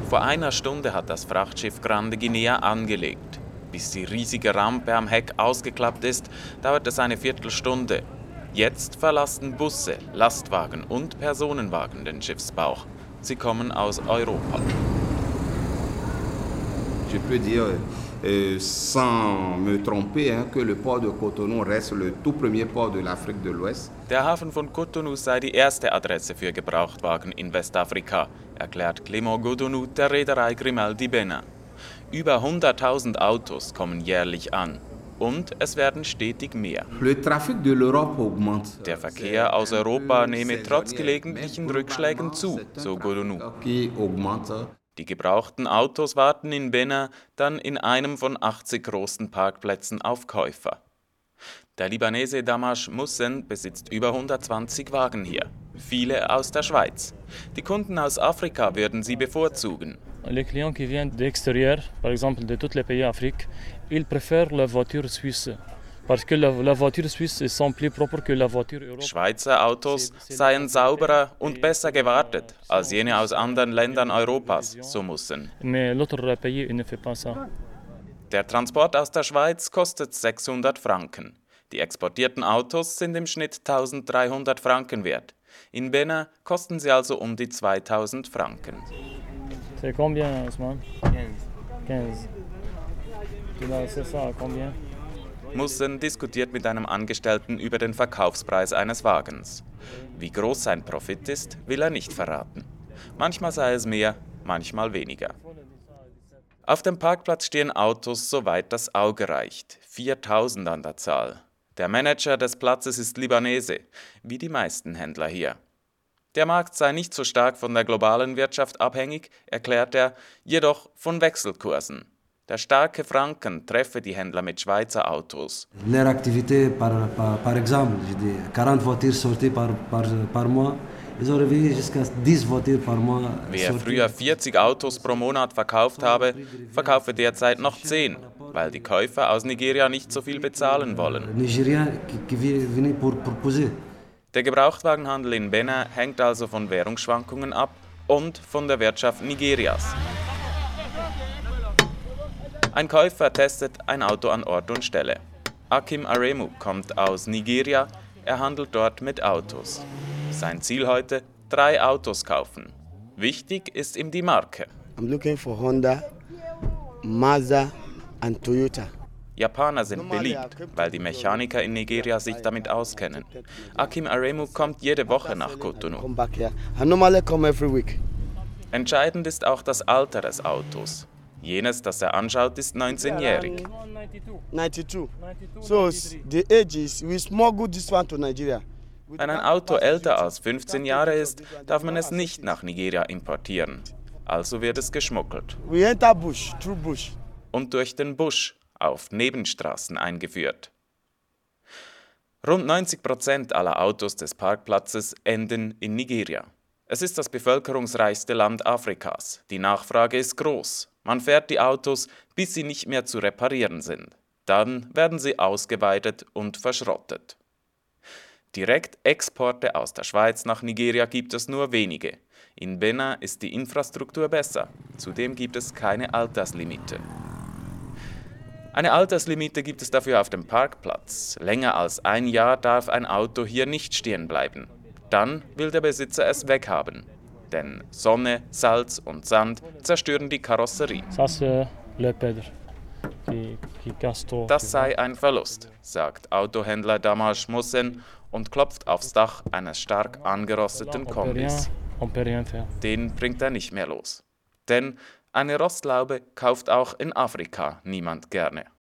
Vor einer Stunde hat das Frachtschiff Grande Guinea angelegt. Bis die riesige Rampe am Heck ausgeklappt ist, dauert es eine Viertelstunde. Jetzt verlassen Busse, Lastwagen und Personenwagen den Schiffsbauch. Sie kommen aus Europa. Je peux dire sans me tromper que le port de Cotonou reste le tout premier port de l'Afrique de l'Ouest. Der Hafen von Cotonou sei die erste Adresse für Gebrauchtwagen in Westafrika, erklärt Clément Godonou der Reederei Grimaldi Benin. Über 100.000 Autos kommen jährlich an. Und es werden stetig mehr. Le trafic de l'Europe augmente. Der Verkehr aus Europa nehme trotz gelegentlichen Rückschlägen zu, so Godonou. Die gebrauchten Autos warten in Benin dann in einem von 80 großen Parkplätzen auf Käufer. Der Libanese Damash Mussen besitzt über 120 Wagen hier, viele aus der Schweiz. Die Kunden aus Afrika würden sie bevorzugen. Les clients qui viennent de l'extérieur, par exemple de tous les pays d'Afrique, ils préfèrent la voiture suisse. Parce que la voiture suisse sont plus propres que la voiture européenne. Schweizer Autos seien sauberer und besser gewartet als jene aus anderen Ländern Europas, so Mussen. Mais l'autre pays ne fait pas ça. Der Transport aus der Schweiz kostet 600 Franken. Die exportierten Autos sind im Schnitt 1300 Franken wert. In Benin kosten sie also um die 2000 Franken. C'est combien, Osman? 15. C'est ça, combien? Mussen diskutiert mit einem Angestellten über den Verkaufspreis eines Wagens. Wie groß sein Profit ist, will er nicht verraten. Manchmal sei es mehr, manchmal weniger. Auf dem Parkplatz stehen Autos, soweit das Auge reicht. 4000 an der Zahl. Der Manager des Platzes ist Libanese, wie die meisten Händler hier. Der Markt sei nicht so stark von der globalen Wirtschaft abhängig, erklärt er, jedoch von Wechselkursen. Der starke Franken treffe die Händler mit Schweizer Autos. Leur activité, par exemple, je dis 40 voitures sorties par mois, ils ont réveillé jusqu'à 10 voitures par mois. Wer früher 40 Autos pro Monat verkauft habe, verkaufe derzeit noch 10, weil die Käufer aus Nigeria nicht so viel bezahlen wollen. Nigérien qui venaient pour poser. Der Gebrauchtwagenhandel in Benin hängt also von Währungsschwankungen ab und von der Wirtschaft Nigerias. Ein Käufer testet ein Auto an Ort und Stelle. Akim Aremu kommt aus Nigeria, er handelt dort mit Autos. Sein Ziel heute: 3 Autos kaufen. Wichtig ist ihm die Marke. I'm looking for Honda, Mazda and Toyota. Japaner sind beliebt, weil die Mechaniker in Nigeria sich damit auskennen. Akim Aremu kommt jede Woche nach Cotonou. Entscheidend ist auch das Alter des Autos. Jenes, das er anschaut, ist 19-jährig. 92. So the age is we smuggle this one to Nigeria. Wenn ein Auto älter als 15 Jahre ist, darf man es nicht nach Nigeria importieren. Also wird es geschmuggelt. We enter bush, through bush. Und durch den Busch auf Nebenstraßen eingeführt. Rund 90% aller Autos des Parkplatzes enden in Nigeria. Es ist das bevölkerungsreichste Land Afrikas. Die Nachfrage ist groß. Man fährt die Autos, bis sie nicht mehr zu reparieren sind. Dann werden sie ausgeweidet und verschrottet. Direkt Exporte aus der Schweiz nach Nigeria gibt es nur wenige. In Benin ist die Infrastruktur besser. Zudem gibt es keine Alterslimite. Eine Alterslimite gibt es dafür auf dem Parkplatz. Länger als ein Jahr darf ein Auto hier nicht stehen bleiben. Dann will der Besitzer es weghaben. Denn Sonne, Salz und Sand zerstören die Karosserie. Das sei ein Verlust, sagt Autohändler Damash Mussen und klopft aufs Dach eines stark angerosteten Kombis. Den bringt er nicht mehr los. Denn eine Rostlaube kauft auch in Afrika niemand gerne.